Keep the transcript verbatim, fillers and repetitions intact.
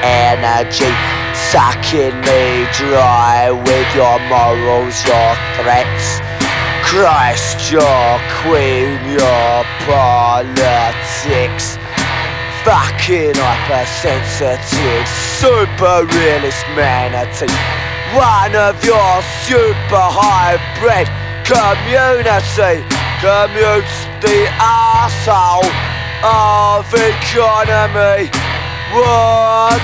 energy, sucking me dry with your morals, your threats. Christ, your queen, your politics. Fucking hypersensitive, super realist manatee. One of your super hybrid community commutes the arsehole of economy. What?